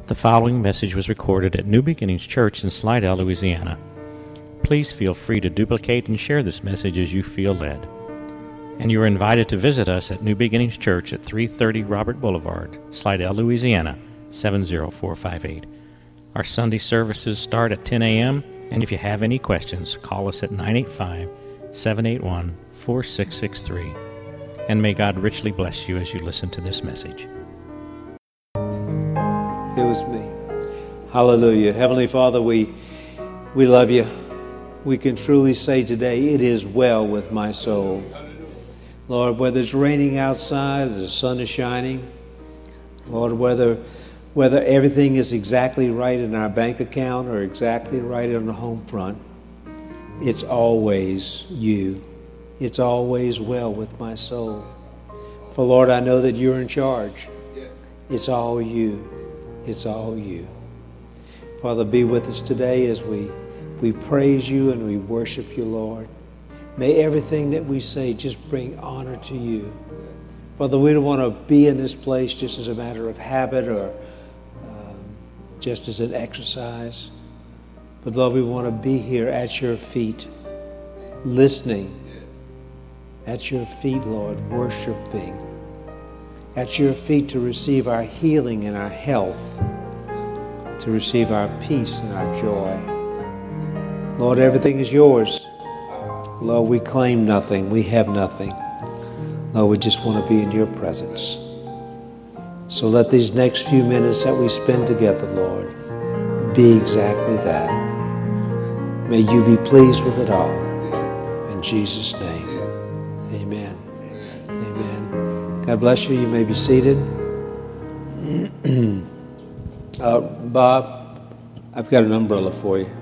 The following message was recorded at New Beginnings Church in Slidell, Louisiana. Please feel free to duplicate and share this message as you feel led. And you are invited to visit us at New Beginnings Church at 330 Robert Boulevard, Slidell, Louisiana, 70458. Our Sunday services start at 10 a.m., and if you have any questions, call us at 985-781-4663. And may God richly bless you as you listen to this message. It was me. Hallelujah. Heavenly Father, we love you. We can truly say today, it is well with my soul. Lord, whether it's raining outside or the sun is shining, Lord, whether everything is exactly right in our bank account or exactly right on the home front, it's always you. It's always well with my soul. For Lord, I know that you're in charge. It's all you. It's all you. Father, be with us today as we praise you and we worship you, Lord. May everything that we say just bring honor to you. Father, we don't want to be in this place just as a matter of habit or just as an exercise. But Lord, we want to be here at your feet, listening. At your feet, Lord, worshiping. At your feet to receive our healing and our health, to receive our peace and our joy. Lord, everything is yours. Lord, we claim nothing. We have nothing. Lord, we just want to be in your presence. So let these next few minutes that we spend together, Lord, be exactly that. May you be pleased with it all. In Jesus' name, amen. Amen. God bless you. You may be seated. Bob, I've got an umbrella for you.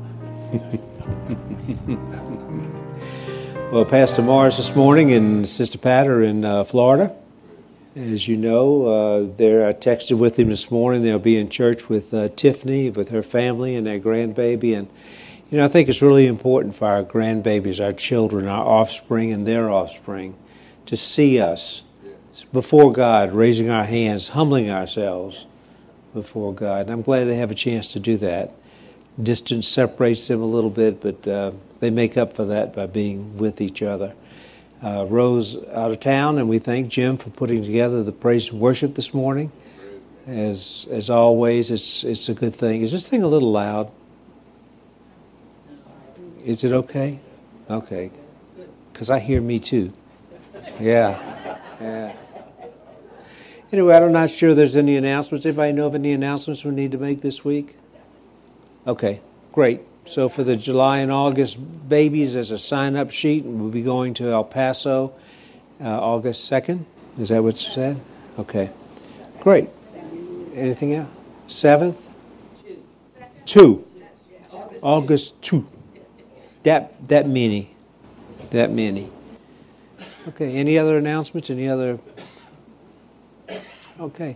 Well, Pastor Morris this morning and Sister Pat are in Florida. As you know, I texted with him this morning. They'll be in church with Tiffany, with her family and their grandbaby. And, I think it's really important for our grandbabies, our children, our offspring and their offspring to see us before God, raising our hands, humbling ourselves before God. And I'm glad they have a chance to do that. Distance separates them a little bit, but they make up for that by being with each other. Rose out of town, and we thank Jim for putting together the praise and worship this morning. As always, it's a good thing. Is this thing a little loud? Is it okay? Okay. Because I hear me too. Yeah. Anyway, I'm not sure there's any announcements. Anybody know of any announcements we need to make this week? Okay, great. So for the July and August babies, there's a sign-up sheet, and we'll be going to El Paso August 2nd. Is that what you said? Okay, great. Anything else? 7th? 2. August 2. That many. Okay, any other announcements? Any other? Okay.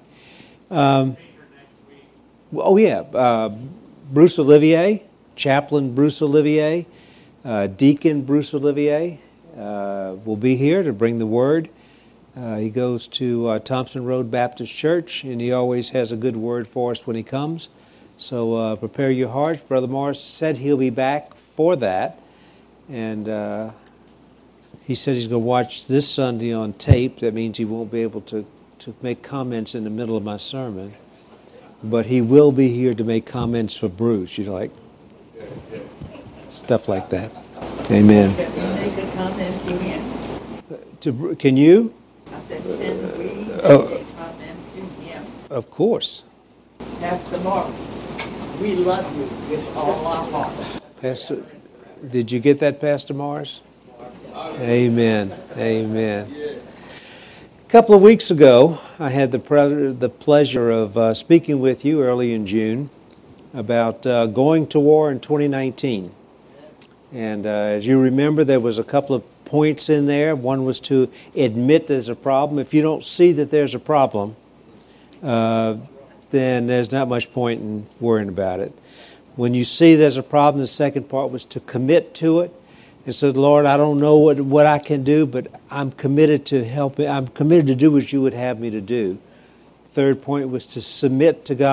Bruce Olivier, Chaplain Bruce Olivier, Deacon Bruce Olivier will be here to bring the word. He goes to Thompson Road Baptist Church, and he always has a good word for us when he comes. So prepare your hearts. Brother Morris said he'll be back for that, and he said he's going to watch this Sunday on tape. That means he won't be able to make comments in the middle of my sermon. But he will be here to make comments for Bruce, like stuff like that. Amen. Can we make a comment to him? Can you? I said, can we make a comment to him? Of course. Pastor Morris, we love you with all our heart. Pastor, did you get that, Pastor Morris? Amen. A couple of weeks ago, I had the pleasure of speaking with you early in June about going to war in 2019. And as you remember, there was a couple of points in there. One was to admit there's a problem. If you don't see that there's a problem, then there's not much point in worrying about it. When you see there's a problem, the second part was to commit to it. And said, Lord, I don't know what I can do, but I'm committed to help. I'm committed to do what you would have me to do. Third point was to submit to God.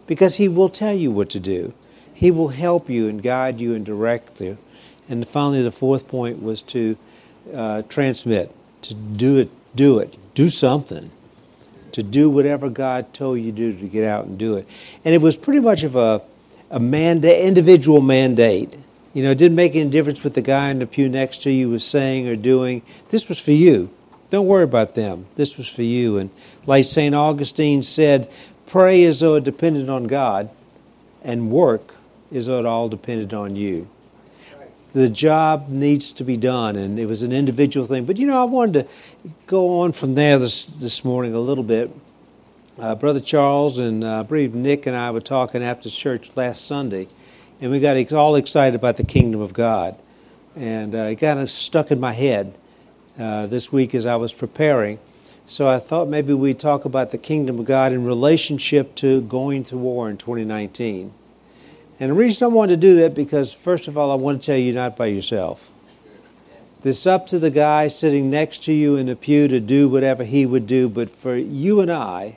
because He will tell you what to do. He will help you and guide you and direct you. And finally, the fourth point was to transmit, to do something, to do whatever God told you to do, to get out and do it. And it was pretty much of a mandate, individual mandate. You know, it didn't make any difference what the guy in the pew next to you was saying or doing. This was for you. Don't worry about them. This was for you. And like St. Augustine said, pray as though it depended on God, and work as though it all depended on you. The job needs to be done, and it was an individual thing. But, you know, I wanted to go on from there this morning a little bit. Brother Charles and I believe Nick and I were talking after church last Sunday, and we got all excited about the kingdom of God. And it kind of stuck in my head this week as I was preparing. So I thought maybe we'd talk about the kingdom of God in relationship to going to war in 2019. And the reason I wanted to do that, because first of all, I want to tell you you're not by yourself. It's up to the guy sitting next to you in the pew to do whatever he would do, but for you and I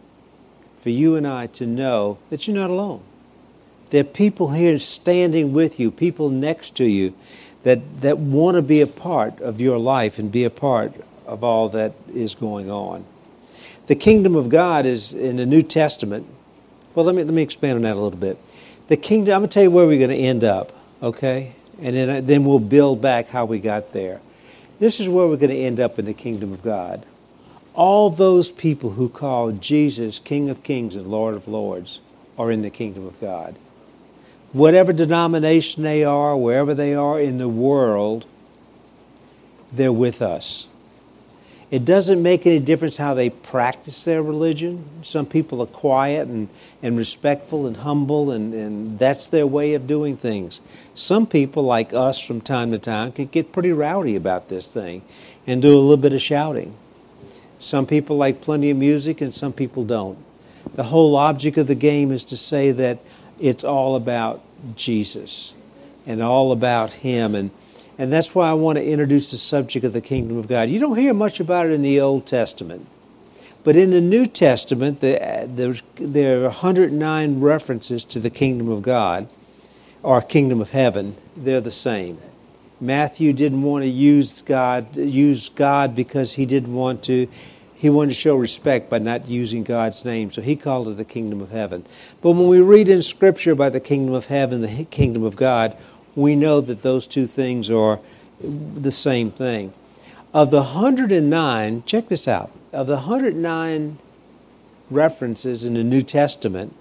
to know that you're not alone. There are people here standing with you, people next to you that want to be a part of your life and be a part of all that is going on. The kingdom of God is in the New Testament. Well, let me expand on that a little bit. The kingdom, I'm going to tell you where we're going to end up, okay? And then we'll build back how we got there. This is where we're going to end up in the kingdom of God. All those people who call Jesus King of Kings and Lord of Lords are in the kingdom of God. Whatever denomination they are, wherever they are in the world, they're with us. It doesn't make any difference how they practice their religion. Some people are quiet and respectful and humble, and that's their way of doing things. Some people, like us from time to time, can get pretty rowdy about this thing and do a little bit of shouting. Some people like plenty of music, and some people don't. The whole object of the game is to say that it's all about Jesus and all about Him. And that's why I want to introduce the subject of the kingdom of God. You don't hear much about it in the Old Testament. But in the New Testament, there are 109 references to the kingdom of God, or kingdom of heaven. They're the same. Matthew didn't want to use God because he wanted to show respect by not using God's name, so he called it the kingdom of heaven. But when we read in Scripture about the kingdom of heaven, the kingdom of God, we know that those two things are the same thing. Of the 109, check this out, of the 109 references in the New Testament,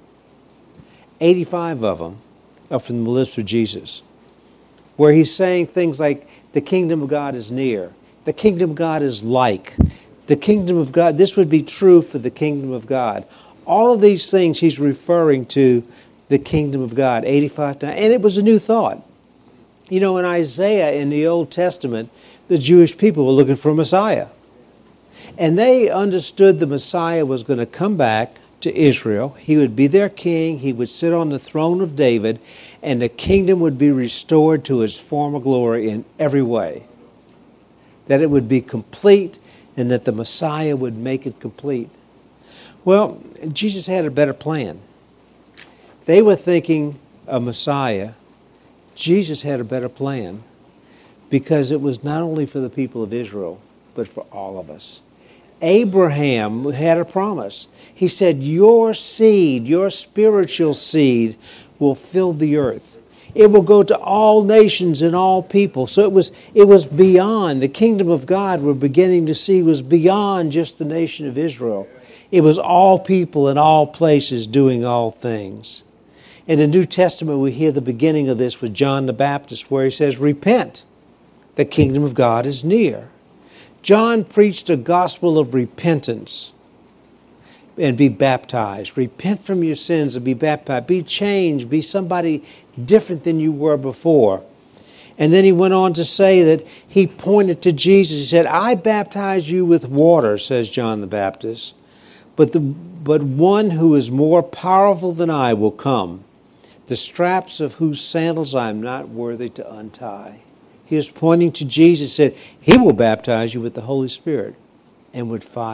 85 of them are from the lips of Jesus, where He's saying things like, the kingdom of God is near, the kingdom of God is like, the kingdom of God, this would be true for the kingdom of God. All of these things He's referring to the kingdom of God 85 times. And it was a new thought. You know, in Isaiah in the Old Testament, the Jewish people were looking for a Messiah. And they understood the Messiah was going to come back to Israel. He would be their king. He would sit on the throne of David. And the kingdom would be restored to its former glory in every way. That it would be complete, and that the Messiah would make it complete. Well, Jesus had a better plan. They were thinking a Messiah. Jesus had a better plan, because it was not only for the people of Israel, but for all of us. Abraham had a promise. He said, your seed, your spiritual seed, will fill the earth. It will go to all nations and all people. So it was beyond. The kingdom of God we're beginning to see was beyond just the nation of Israel. It was all people in all places doing all things. In the New Testament, we hear the beginning of this with John the Baptist, where he says, repent, the kingdom of God is near. John preached a gospel of repentance and be baptized. Repent from your sins and be baptized. Be changed. Be somebody different than you were before. And then he went on to say that he pointed to Jesus. He said, I baptize you with water, says John the Baptist, but one who is more powerful than I will come, the straps of whose sandals I am not worthy to untie. He was pointing to Jesus, said, He will baptize you with the Holy Spirit and with fire.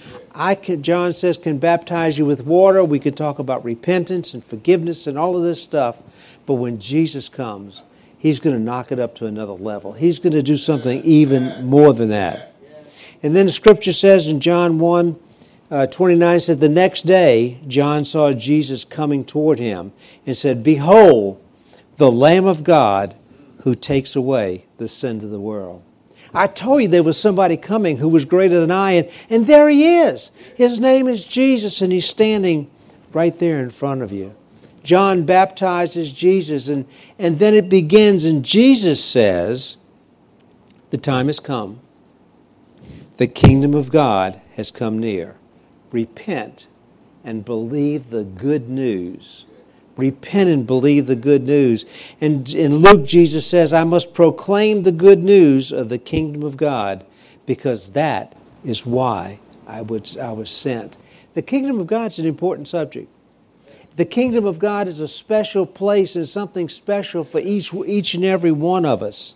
John says, can baptize you with water. We could talk about repentance and forgiveness and all of this stuff. But when Jesus comes, He's going to knock it up to another level. He's going to do something even more than that. And then the Scripture says in John 1:29 said, the next day John saw Jesus coming toward him and said, behold, the Lamb of God who takes away the sins of the world. I told you there was somebody coming who was greater than I, and there He is. His name is Jesus, and He's standing right there in front of you. John baptizes Jesus, and then it begins, and Jesus says, the time has come. The kingdom of God has come near. Repent and believe the good news. Repent and believe the good news. And in Luke, Jesus says, I must proclaim the good news of the kingdom of God, because that is why I was sent. The kingdom of God is an important subject. The kingdom of God is a special place and something special for each and every one of us.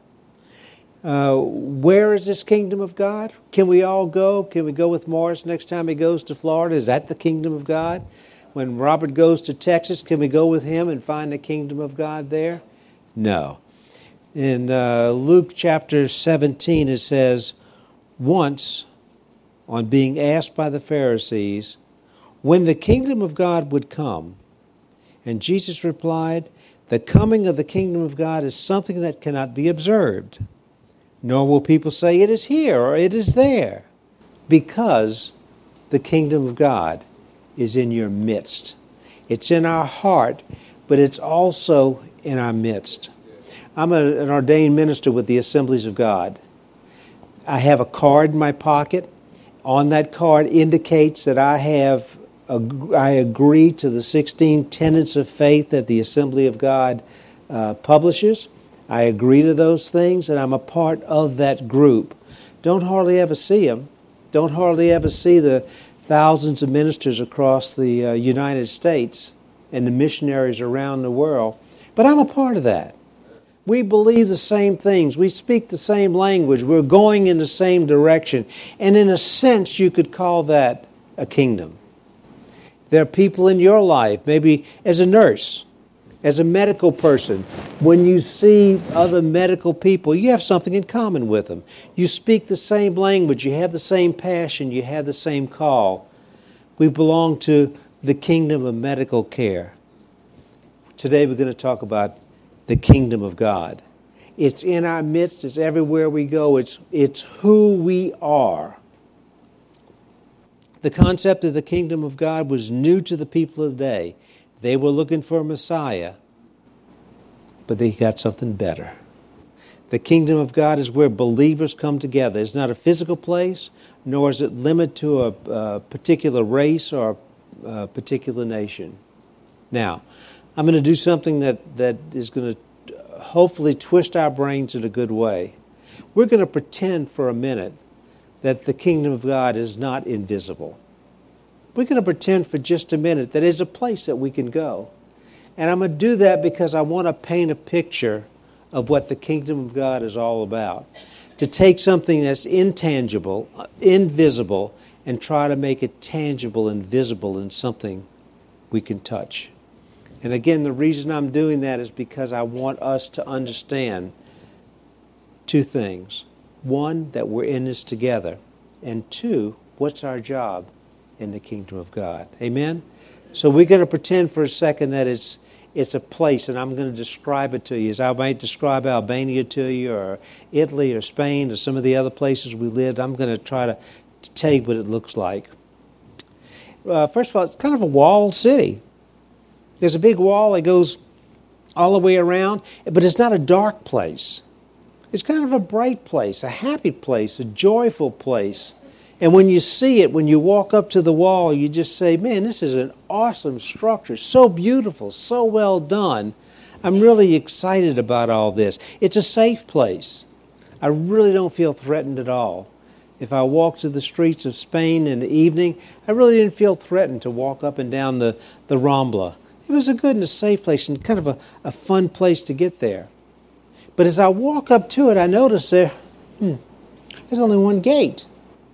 Where is this kingdom of God? Can we all go? Can we go with Morris next time he goes to Florida? Is that the kingdom of God? When Robert goes to Texas, can we go with him and find the kingdom of God there? No. In Luke chapter 17, it says, once, on being asked by the Pharisees, when the kingdom of God would come, and Jesus replied, the coming of the kingdom of God is something that cannot be observed, nor will people say it is here or it is there, because the kingdom of God is in your midst. It's in our heart, but it's also in our midst. I'm an ordained minister with the Assemblies of God. I have a card in my pocket. On that card indicates that I agree to the 16 tenets of faith that the Assembly of God publishes. I agree to those things, and I'm a part of that group. Don't hardly ever see them. Don't hardly ever see the thousands of ministers across the United States and the missionaries around the world. But I'm a part of that. We believe the same things. We speak the same language. We're going in the same direction. And in a sense, you could call that a kingdom. There are people in your life, maybe as a nurse, as a medical person, when you see other medical people, you have something in common with them. You speak the same language, you have the same passion, you have the same call. We belong to the kingdom of medical care. Today we're going to talk about the kingdom of God. It's in our midst, it's everywhere we go, it's who we are. The concept of the kingdom of God was new to the people of the day. They were looking for a Messiah, but they got something better. The kingdom of God is where believers come together. It's not a physical place, nor is it limited to a particular race or a particular nation. Now, I'm going to do something that is going to hopefully twist our brains in a good way. We're going to pretend for a minute that the kingdom of God is not invisible. We're going to pretend for just a minute that there's a place that we can go. And I'm going to do that because I want to paint a picture of what the kingdom of God is all about. To take something that's intangible, invisible, and try to make it tangible and visible in something we can touch. And again, the reason I'm doing that is because I want us to understand two things. One, that we're in this together. And two, what's our job in the kingdom of God? Amen? So we're going to pretend for a second that it's a place, and I'm going to describe it to you. As I might describe Albania to you, or Italy, or Spain, or some of the other places we lived, I'm going to try to tell you what it looks like. First of all, it's kind of a walled city. There's a big wall that goes all the way around, but it's not a dark place. It's kind of a bright place, a happy place, a joyful place. And when you see it, when you walk up to the wall, you just say, man, this is an awesome structure, so beautiful, so well done. I'm really excited about all this. It's a safe place. I really don't feel threatened at all. If I walk to the streets of Spain in the evening, I really didn't feel threatened to walk up and down the Rambla. It was a good and a safe place and kind of a fun place to get there. But as I walk up to it, I notice there's only one gate.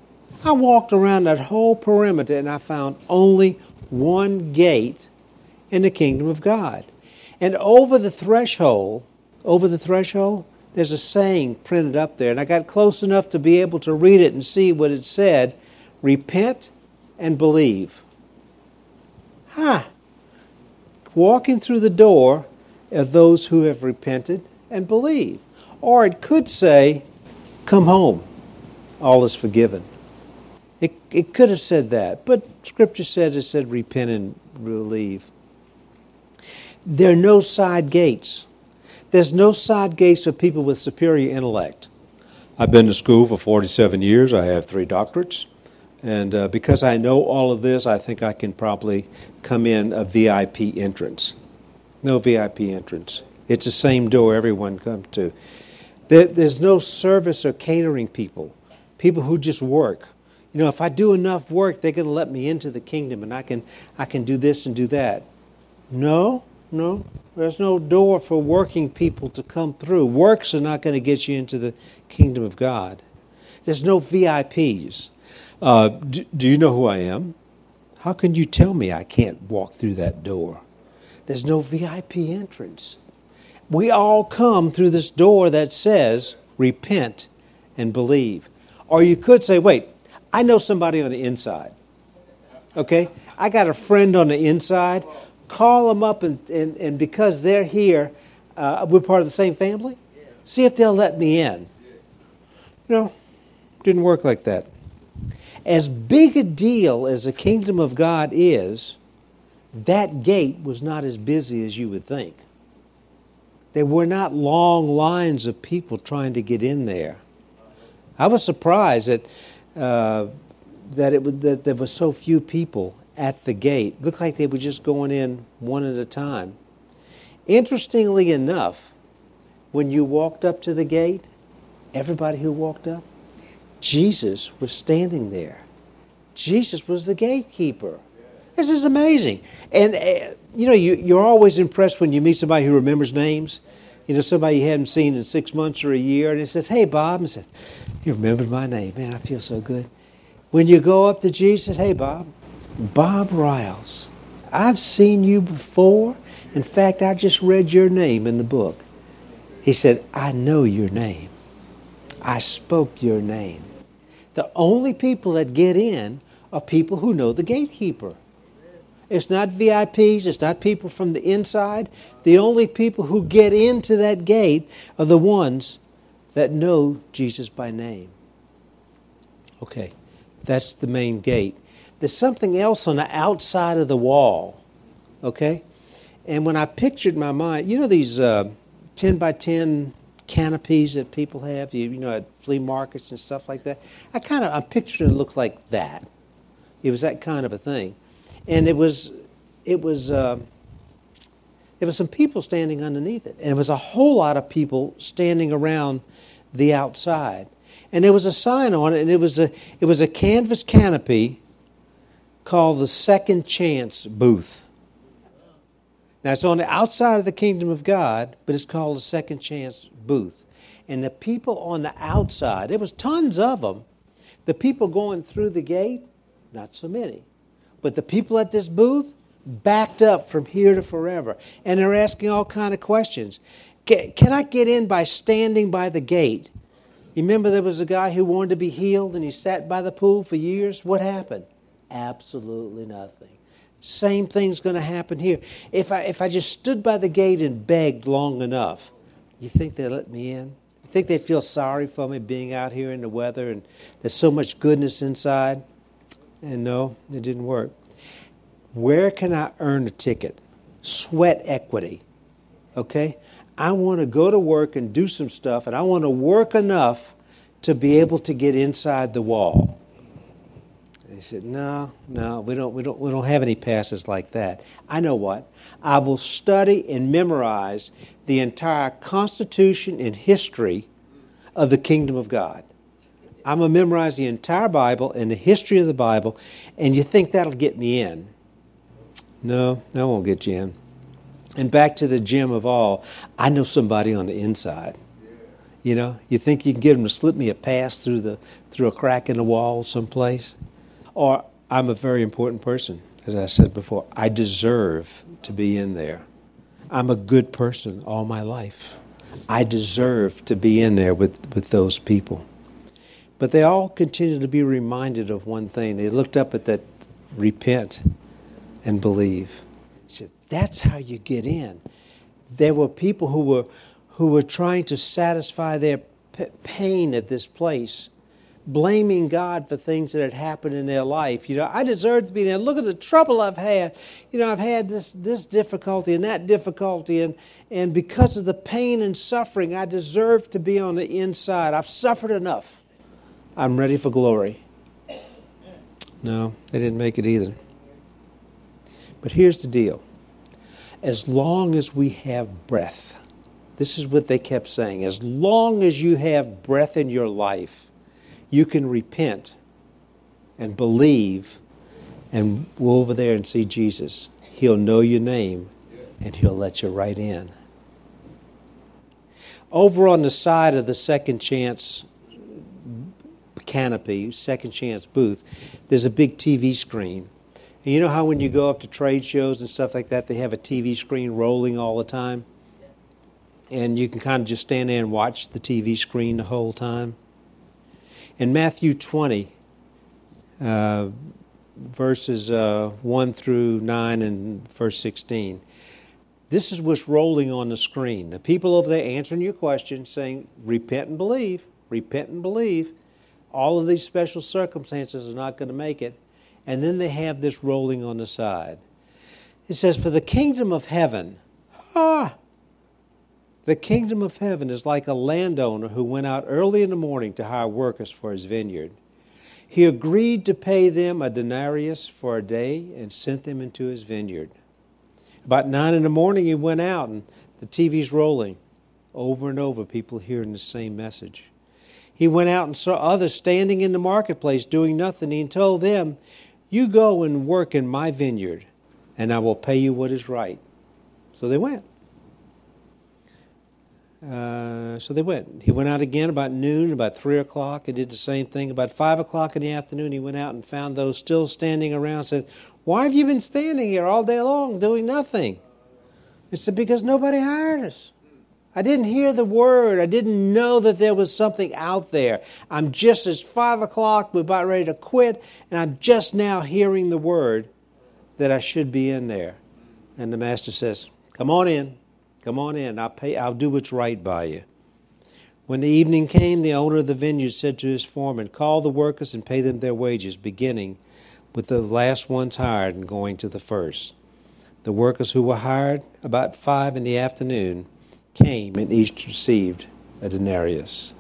I walked around that whole perimeter and I found only one gate in the kingdom of God. And over the threshold, there's a saying printed up there. And I got close enough to be able to read it and see what it said. Repent and believe. Walking through the door are those who have repented and believed. Or it could say, come home. All is forgiven. It could have said that. But Scripture said repent and believe. There are no side gates. There's no side gates for people with superior intellect. I've been to school for 47 years. I have 3 doctorates. And because I know all of this, I think I can probably come in a VIP entrance. No VIP entrance. It's the same door everyone comes to. There's no service or catering people. People who just work. You know, if I do enough work, they're going to let me into the kingdom and I can do this and do that. No. There's no door for working people to come through. Works are not going to get you into the kingdom of God. There's no VIPs. Do you know who I am? How can you tell me I can't walk through that door? There's no VIP entrance. We all come through this door that says, repent and believe. Or you could say, wait, I know somebody on the inside. Okay? I got a friend on the inside. Call them up and because they're here, we're part of the same family. See if they'll let me in. No, didn't work like that. As big a deal as the kingdom of God is, that gate was not as busy as you would think. There were not long lines of people trying to get in there. I was surprised that there were so few people at the gate. It looked like they were just going in one at a time. Interestingly enough, when you walked up to the gate, everybody who walked up, Jesus was standing there. Jesus was the gatekeeper. This is amazing. And, you're always impressed when you meet somebody who remembers names. You know, somebody you hadn't seen in 6 months or a year, and he says, hey, Bob. And said, you remembered my name. Man, I feel so good. When you go up to Jesus, hey, Bob Riles. I've seen you before. In fact, I just read your name in the book. He said, I know your name. I spoke your name. The only people that get in are people who know the gatekeeper. It's not VIPs. It's not people from the inside. The only people who get into that gate are the ones that know Jesus by name. Okay, that's the main gate. There's something else on the outside of the wall. Okay? And when I pictured my mind, you know these 10 by 10 canopies that people have, you know, at flea markets and stuff like that? I pictured it looked like that. It was that kind of a thing. And there was some people standing underneath it. And there was a whole lot of people standing around the outside. And there was a sign on it, and it was a canvas canopy called the Second Chance Booth. Now, it's on the outside of the kingdom of God, but it's called the Second Chance Booth. And the people on the outside, there was tons of them. The people going through the gate, not so many. But the people at this booth backed up from here to forever. And they're asking all kind of questions. Can I get in by standing by the gate? You remember there was a guy who wanted to be healed and he sat by the pool for years? What happened? Absolutely nothing. Same thing's going to happen here. If I just stood by the gate and begged long enough, you think they'd let me in? You think they'd feel sorry for me being out here in the weather and there's so much goodness inside? And no, it didn't work. Where can I earn a ticket? Sweat equity. Okay? I want to go to work and do some stuff, and I want to work enough to be able to get inside the wall. They said, no, we don't have any passes like that. I know what? I will study and memorize the entire Constitution and history of the kingdom of God. I'm going to memorize the entire Bible and the history of the Bible, and you think that'll get me in. No, that won't get you in. And back to the gem of all, I know somebody on the inside. You know, you think you can get them to slip me a pass through a crack in the wall someplace? Or I'm a very important person, as I said before. I deserve to be in there. I'm a good person all my life. I deserve to be in there with those people. But they all continue to be reminded of one thing. They looked up at that repent and believe. He said, that's how you get in. There were people who were trying to satisfy their pain at this place, blaming God for things that had happened in their life. You know, I deserve to be there. Look at the trouble I've had. You know, I've had this difficulty and that difficulty, and because of the pain and suffering, I deserve to be on the inside. I've suffered enough. I'm ready for glory. No, they didn't make it either. But here's the deal. As long as we have breath, this is what they kept saying, as long as you have breath in your life, you can repent and believe and go over there and see Jesus. He'll know your name and He'll let you right in. Over on the side of the Second Chance canopy, Second Chance booth, there's a big TV screen. And you know how when you go up to trade shows and stuff like that, they have a TV screen rolling all the time? And you can kind of just stand there and watch the TV screen the whole time. In Matthew 20, verses 1 through 9 and verse 16, this is what's rolling on the screen. The people over there answering your questions, saying, repent and believe, repent and believe. All of these special circumstances are not going to make it. And then they have this rolling on the side. It says, for the kingdom of heaven, the kingdom of heaven is like a landowner who went out early in the morning to hire workers for his vineyard. He agreed to pay them a denarius for a day and sent them into his vineyard. About 9 in the morning he went out and the TV's rolling. Over and over, people hearing the same message. He went out and saw others standing in the marketplace doing nothing. He told them, you go and work in my vineyard and I will pay you what is right. So they went. He went out again about noon, about 3 o'clock, and did the same thing. About 5 o'clock in the afternoon, he went out and found those still standing around and said, why have you been standing here all day long doing nothing? He said, because nobody hired us. I didn't hear the word. I didn't know that there was something out there. I'm just as 5 o'clock, we're about ready to quit, and I'm just now hearing the word that I should be in there. And the master says, come on in. Come on in, I'll do what's right by you. When the evening came, the owner of the vineyard said to his foreman, call the workers and pay them their wages, beginning with the last ones hired and going to the first. The workers who were hired about 5 in the afternoon came and each received a denarius.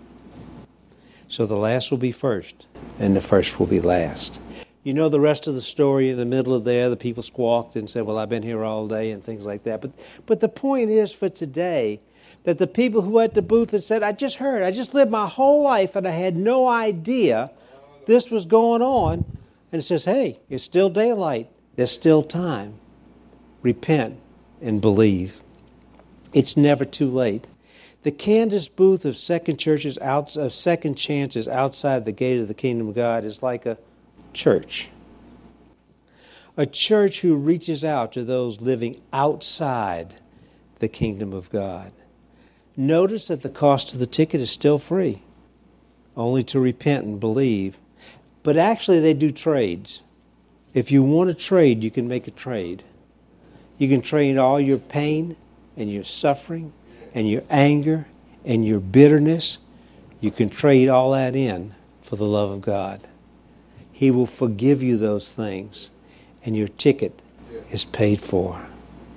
So the last will be first, and the first will be last. You know the rest of the story. In the middle of there, the people squawked and said, well, I've been here all day and things like that. But the point is for today that the people who were at the booth had said, I just lived my whole life and I had no idea this was going on. And it says, hey, it's still daylight. There's still time. Repent and believe. It's never too late. The Candace booth of Second Chances outside the gate of the kingdom of God is like a church. A church who reaches out to those living outside the kingdom of God. Notice that the cost of the ticket is still free, only to repent and believe. But actually they do trades. If you want to trade, you can make a trade. You can trade all your pain and your suffering and your anger and your bitterness. You can trade all that in for the love of God. He will forgive you those things, and your ticket is paid for.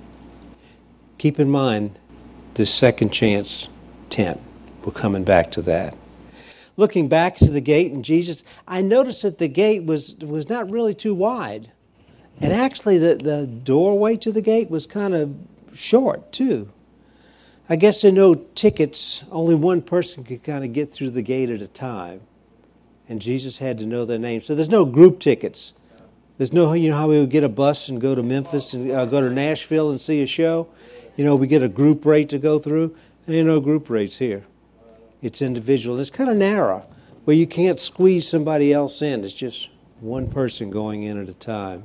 Keep in mind this Second Chance tent. We're coming back to that. Looking back to the gate and Jesus, I noticed that the gate was not really too wide. And actually the doorway to the gate was kind of short too. I guess there are no tickets. Only one person could kind of get through the gate at a time. And Jesus had to know their names. So there's no group tickets. There's no, you know how we would get a bus and go to Memphis and go to Nashville and see a show? You know, we get a group rate to go through. There ain't no group rates here. It's individual. It's kind of narrow, where you can't squeeze somebody else in. It's just one person going in at a time.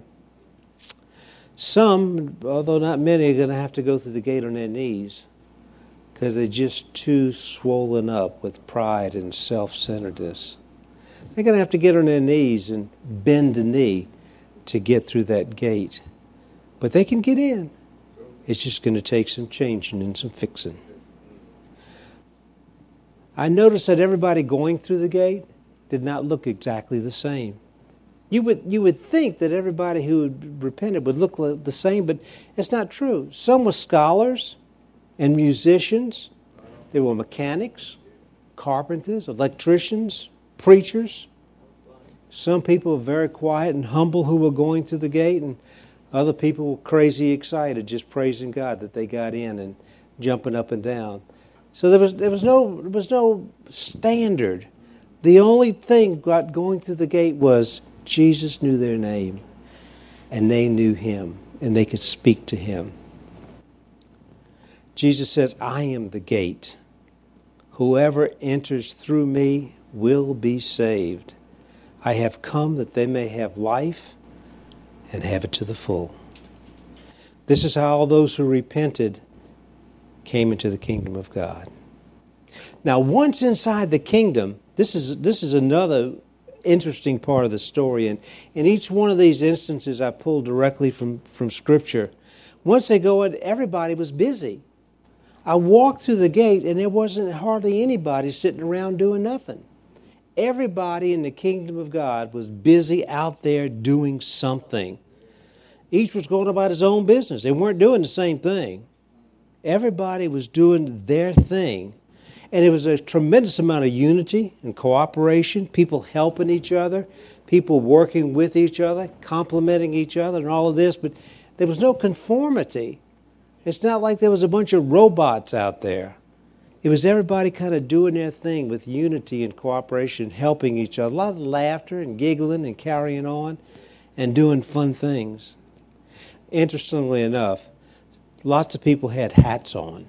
Some, although not many, are going to have to go through the gate on their knees because they're just too swollen up with pride and self-centeredness. They're going to have to get on their knees and bend the knee to get through that gate. But they can get in. It's just going to take some changing and some fixing. I noticed that everybody going through the gate did not look exactly the same. You would think that everybody who had repented would look like the same, but it's not true. Some were scholars and musicians. There were mechanics, carpenters, electricians, preachers. Some people were very quiet and humble who were going through the gate, and other people were crazy excited, just praising God that they got in and jumping up and down. So there was no standard. The only thing about going through the gate was Jesus knew their name, and they knew Him, and they could speak to Him. Jesus says, I am the gate. Whoever enters through me will be saved. I have come that they may have life and have it to the full. This is how all those who repented came into the kingdom of God. Now, once inside the kingdom, this is another interesting part of the story. And in each one of these instances, I pulled directly from Scripture. Once they go in, everybody was busy. I walked through the gate, and there wasn't hardly anybody sitting around doing nothing. Everybody in the kingdom of God was busy out there doing something. Each was going about his own business. They weren't doing the same thing. Everybody was doing their thing. And it was a tremendous amount of unity and cooperation, people helping each other, people working with each other, complimenting each other and all of this. But there was no conformity. It's not like there was a bunch of robots out there. It was everybody kind of doing their thing with unity and cooperation, helping each other. A lot of laughter and giggling and carrying on and doing fun things. Interestingly enough, lots of people had hats on.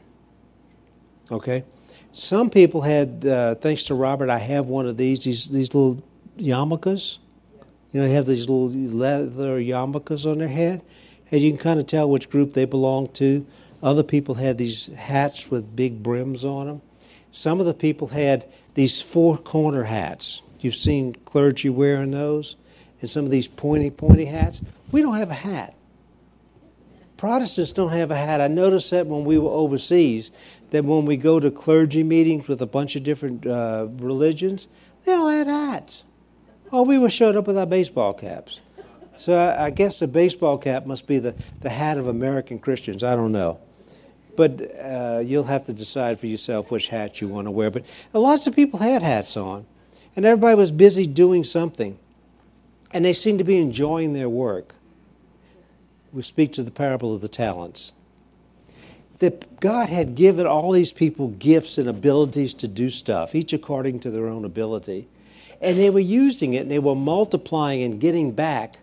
Okay? Some people had, thanks to Robert, I have one of these little yarmulkes. You know, they have these little leather yarmulkes on their head, and you can kind of tell which group they belong to. Other people had these hats with big brims on them. Some of the people had these four-corner hats. You've seen clergy wearing those, and some of these pointy hats. We don't have a hat. Protestants don't have a hat. I noticed that when we were overseas, that when we go to clergy meetings with a bunch of different religions, they all had hats. Oh, we showed up with our baseball caps. So I guess the baseball cap must be the hat of American Christians. I don't know. But you'll have to decide for yourself which hat you want to wear. But lots of people had hats on, and everybody was busy doing something. And they seemed to be enjoying their work. We speak to the parable of the talents. That God had given all these people gifts and abilities to do stuff, each according to their own ability. And they were using it, and they were multiplying and getting back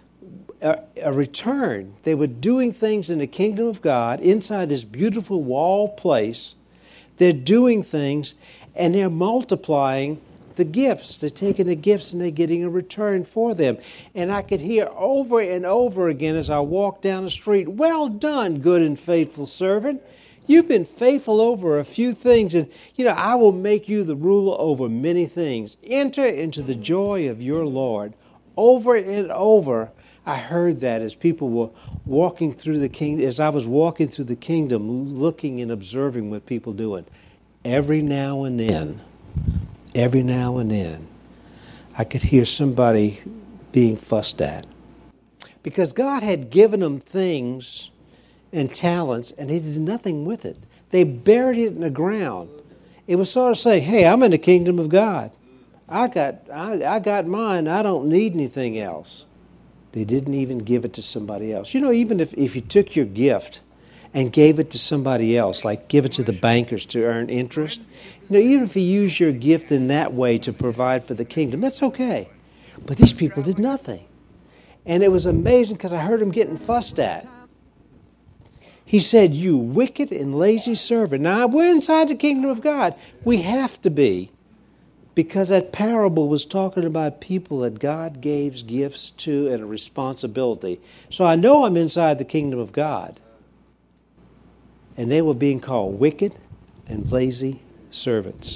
a return. They were doing things in the kingdom of God inside this beautiful walled place. They're doing things, and they're multiplying the gifts. They're taking the gifts and they're getting a return for them. And I could hear over and over again as I walked down the street, well done, good and faithful servant. You've been faithful over a few things, and I will make you the ruler over many things. Enter into the joy of your Lord. Over and over, I heard that as people were walking through the kingdom, as I was walking through the kingdom, looking and observing what people doing. Every now and then, I could hear somebody being fussed at. Because God had given them things and talents, and they did nothing with it. They buried it in the ground. It was sort of saying, hey, I'm in the kingdom of God. I got mine. I don't need anything else. They didn't even give it to somebody else. Even if you took your gift and gave it to somebody else, like give it to the bankers to earn interest, even if you use your gift in that way to provide for the kingdom, that's okay. But these people did nothing. And it was amazing because I heard them getting fussed at. He said, you wicked and lazy servant. Now, we're inside the kingdom of God. We have to be. Because that parable was talking about people that God gave gifts to and a responsibility. So I know I'm inside the kingdom of God. And they were being called wicked and lazy servants.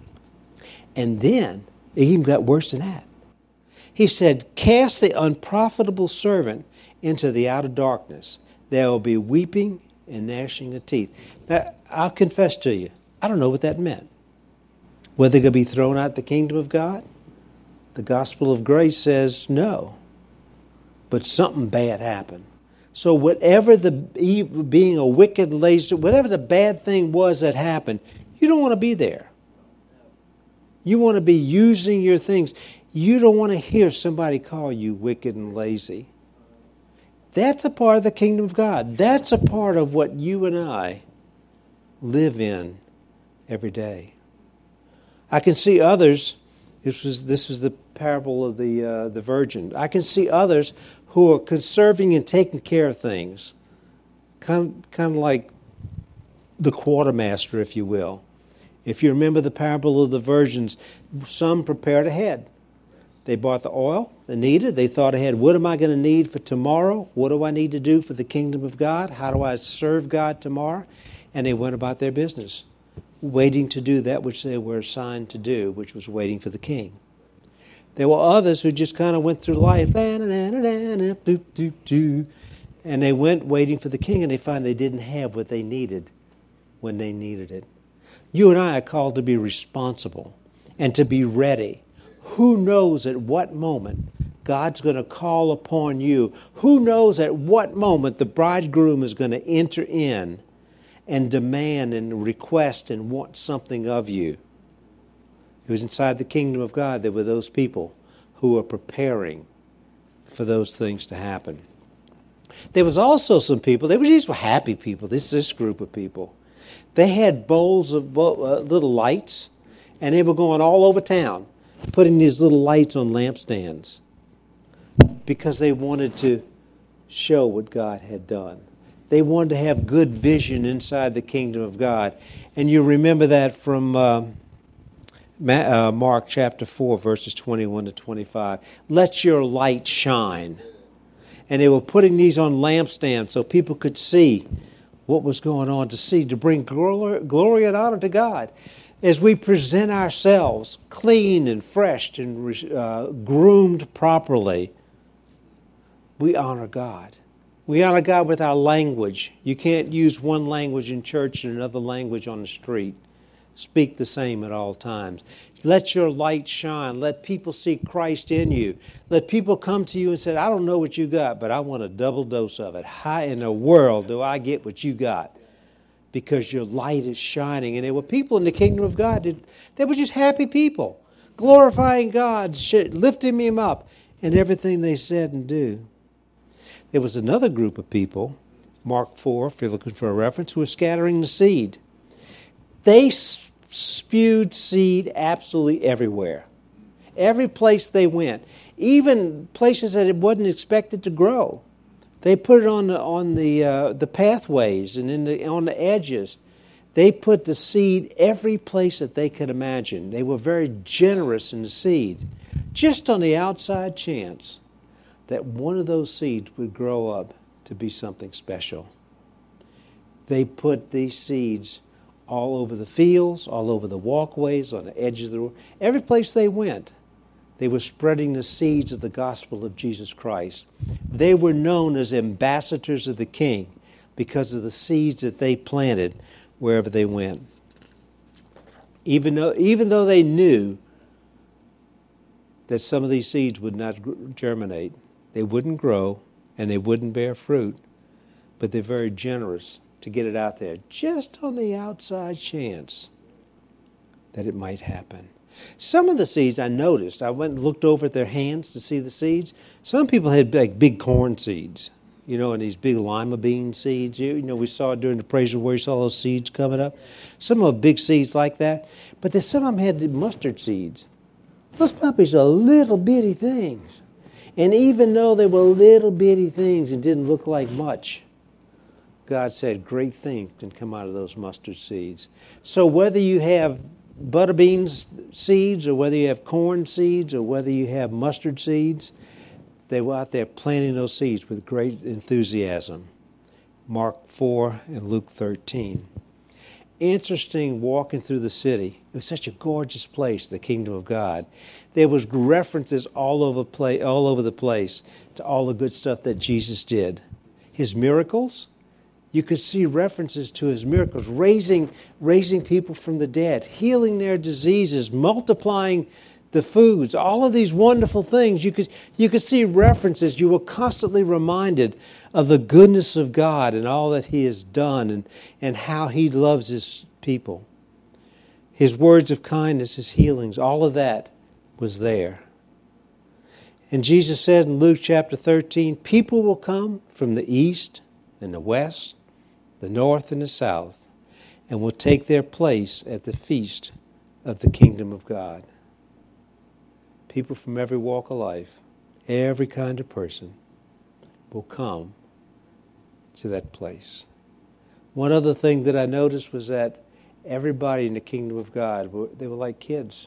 And then, it even got worse than that. He said, cast the unprofitable servant into the outer darkness. There will be weeping and gnashing of teeth. Now, I'll confess to you, I don't know what that meant. Were they going to be thrown out the kingdom of God? The gospel of grace says no. But something bad happened. So whatever being a wicked, lazy, whatever the bad thing was that happened, you don't want to be there. You want to be using your things. You don't want to hear somebody call you wicked and lazy. That's a part of the kingdom of God. That's a part of what you and I live in every day. I can see others. This was the parable of the virgin. I can see others who are conserving and taking care of things, kind of like the quartermaster, if you will. If you remember the parable of the virgins, some prepared ahead. They bought the oil they needed. They thought ahead, what am I going to need for tomorrow? What do I need to do for the kingdom of God? How do I serve God tomorrow? And they went about their business, waiting to do that which they were assigned to do, which was waiting for the king. There were others who just kind of went through life, and they went waiting for the king, and they found they didn't have what they needed when they needed it. You and I are called to be responsible and to be ready. Who knows at what moment God's going to call upon you? Who knows at what moment the bridegroom is going to enter in and demand and request and want something of you? It was inside the kingdom of God. There were those people who were preparing for those things to happen. There was also some people, these were happy people, this group of people. They had bowls of little lights, and they were going all over town, putting these little lights on lampstands because they wanted to show what God had done. They wanted to have good vision inside the kingdom of God. And you remember that from Mark chapter 4, verses 21 to 25. Let your light shine. And they were putting these on lampstands so people could see what was going on, to bring glory and honor to God. As we present ourselves clean and fresh and groomed properly, we honor God. We honor God with our language. You can't use one language in church and another language on the street. Speak the same at all times. Let your light shine. Let people see Christ in you. Let people come to you and say, I don't know what you got, but I want a double dose of it. How in the world do I get what you got? Because your light is shining. And there were people in the kingdom of God, they were just happy people, glorifying God, lifting Him up in everything they said and do. There was another group of people, Mark 4, if you're looking for a reference, who were scattering the seed. They spewed seed absolutely everywhere. Every place they went, even places that it wasn't expected to grow. They put it on the pathways and on the edges. They put the seed every place that they could imagine. They were very generous in the seed, just on the outside chance that one of those seeds would grow up to be something special. They put these seeds all over the fields, all over the walkways, on the edges of the road. Every place they went, they were spreading the seeds of the gospel of Jesus Christ. They were known as ambassadors of the King because of the seeds that they planted wherever they went. Even though they knew that some of these seeds would not germinate, they wouldn't grow, and they wouldn't bear fruit, but they're very generous to get it out there, just on the outside chance that it might happen. Some of the seeds I noticed, I went and looked over at their hands to see the seeds. Some people had like big corn seeds, and these big lima bean seeds. We saw it during the praise and worship, saw those seeds coming up. Some of them big seeds like that, but then some of them had the mustard seeds. Those puppies are little bitty things. And even though they were little bitty things and didn't look like much, God said great things can come out of those mustard seeds. So whether you have butter beans seeds, or whether you have corn seeds, or whether you have mustard seeds, they were out there planting those seeds with great enthusiasm. Mark 4 and Luke 13. Interesting walking through the city. It was such a gorgeous place, the kingdom of God. There was references all over the place to all the good stuff that Jesus did. His miracles, you could see references to his miracles, raising people from the dead, healing their diseases, multiplying the foods, all of these wonderful things. You could see references. You were constantly reminded of the goodness of God and all that he has done and how he loves his people. His words of kindness, his healings, all of that was there. And Jesus said in Luke chapter 13, people will come from the east and the west, the north and the south, and will take their place at the feast of the kingdom of God. People from every walk of life, every kind of person, will come to that place. One other thing that I noticed was that everybody in the kingdom of God, they were like kids,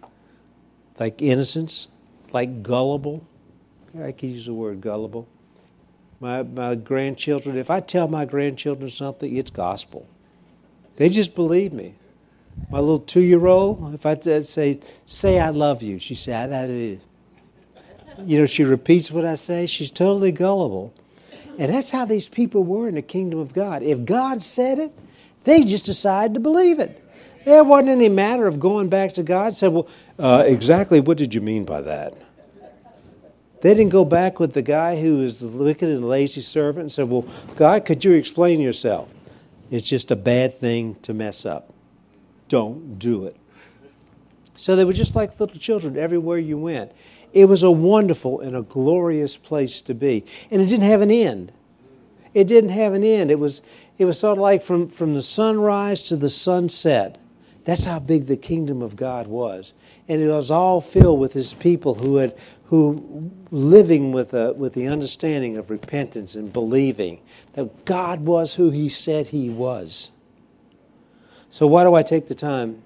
like innocents, like gullible. I can use the word gullible. My grandchildren, if I tell my grandchildren something, it's gospel. They just believe me. My little 2-year-old, if I say I love you, she said, I do. You know, she repeats what I say. She's totally gullible. And that's how these people were in the kingdom of God. If God said it, they just decided to believe it. There wasn't any matter of going back to God and said, well, exactly what did you mean by that? They didn't go back with the guy who was the wicked and lazy servant and said, well, God, could you explain yourself? It's just a bad thing to mess up. Don't do it. So they were just like little children everywhere you went. It was a wonderful and a glorious place to be. And it didn't have an end. It didn't have an end. It was sort of like from the sunrise to the sunset. That's how big the kingdom of God was. And it was all filled with his people who living with the understanding of repentance and believing that God was who he said he was. So why do I take the time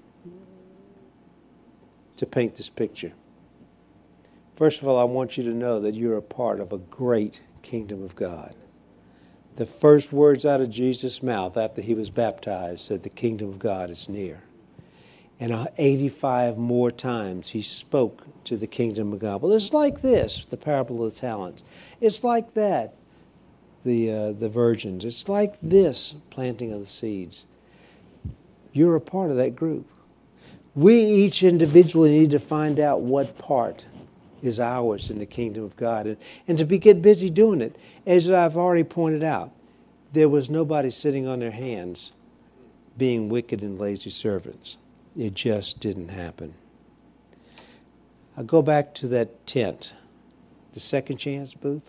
to paint this picture? First of all, I want you to know that you're a part of a great kingdom of God. The first words out of Jesus' mouth after he was baptized said, the kingdom of God is near. And 85 more times he spoke to the kingdom of God. Well, it's like this, the parable of the talents. It's like that, the virgins. It's like this, planting of the seeds. You're a part of that group. We each individually need to find out what part is ours in the kingdom of God and to get busy doing it. As I've already pointed out, there was nobody sitting on their hands being wicked and lazy servants. It just didn't happen. I'll go back to that tent, the second chance booth.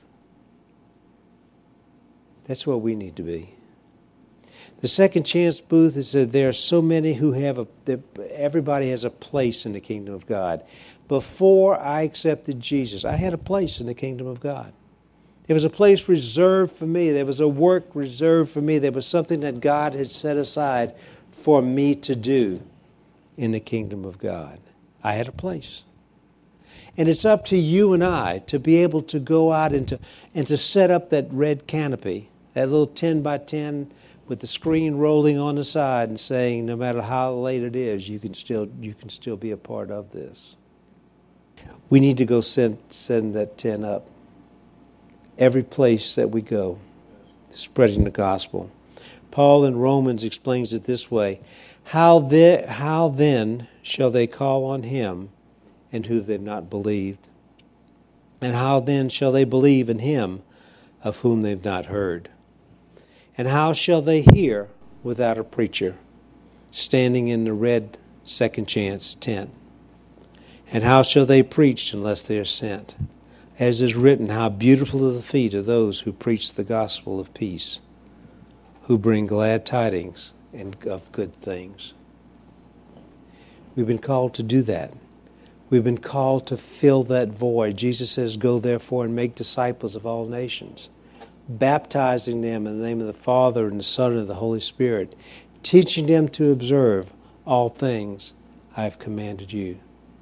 That's where we need to be. The second chance booth is that there are so many who everybody has a place in the kingdom of God. Before I accepted Jesus, I had a place in the kingdom of God. There was a place reserved for me. There was a work reserved for me. There was something that God had set aside for me to do in the kingdom of God. I had a place. And it's up to you and I to be able to go out and to set up that red canopy, that little 10 by 10 with the screen rolling on the side and saying, no matter how late it is, you can still be a part of this. We need to go send that tent up. Every place that we go, spreading the gospel. Paul in Romans explains it this way: How then shall they call on him in whom they've not believed? And how then shall they believe in him of whom they've not heard? And how shall they hear without a preacher standing in the red second chance tent? And how shall they preach unless they are sent? As is written, how beautiful are the feet of those who preach the gospel of peace, who bring glad tidings and of good things. We've been called to do that. We've been called to fill that void. Jesus says, go therefore and make disciples of all nations. baptizing them in the name of the Father and the Son and the Holy Spirit, teaching them to observe all things I have commanded you.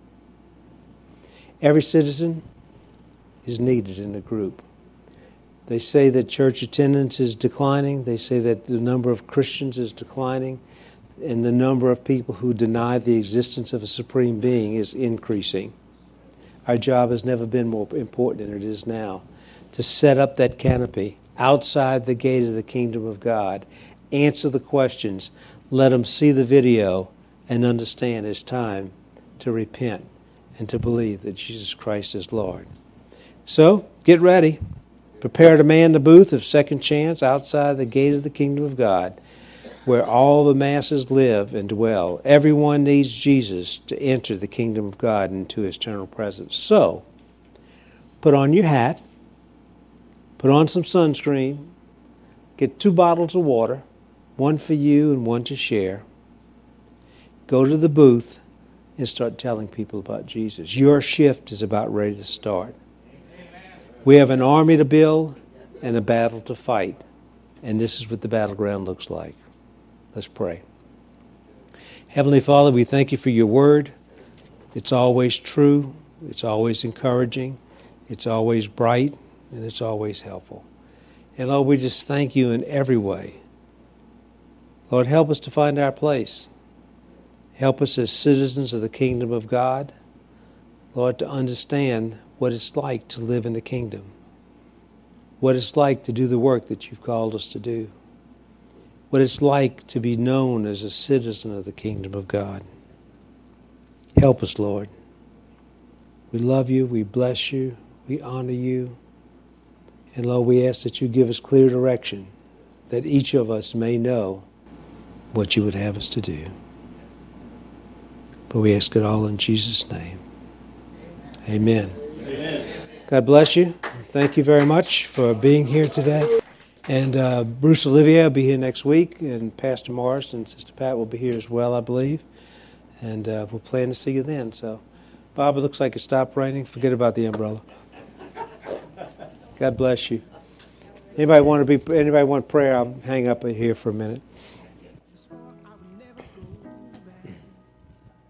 Every citizen is needed in the group. They say that church attendance is declining. They say that the number of Christians is declining, and the number of people who deny the existence of a supreme being is increasing. Our job has never been more important than it is now, to set up that canopy outside the gate of the kingdom of God, answer the questions, let them see the video, and understand it's time to repent and to believe that Jesus Christ is Lord. So, get ready. Prepare to man the booth of Second Chance outside the gate of the kingdom of God, where all the masses live and dwell. Everyone needs Jesus to enter the kingdom of God into his eternal presence. So, put on your hat, put on some sunscreen, get 2 bottles of water, one for you and one to share. Go to the booth and start telling people about Jesus. Your shift is about ready to start. We have an army to build and a battle to fight. And this is what the battleground looks like. Let's pray. Heavenly Father, we thank you for your word. It's always true. It's always encouraging. It's always bright. And it's always helpful. And Lord, we just thank you in every way. Lord, help us to find our place. Help us as citizens of the kingdom of God, Lord, to understand what it's like to live in the kingdom, what it's like to do the work that you've called us to do, what it's like to be known as a citizen of the kingdom of God. Help us, Lord. We love you, we bless you, we honor you, and Lord, we ask that you give us clear direction, that each of us may know what you would have us to do. But we ask it all in Jesus' name. Amen. Amen. God bless you. Thank you very much for being here today. And Bruce Olivier will be here next week, and Pastor Morris and Sister Pat will be here as well, I believe. And we'll plan to see you then. So, Bob, it looks like it stopped raining. Forget about the umbrella. God bless you. Anybody want prayer? I'll hang up here for a minute.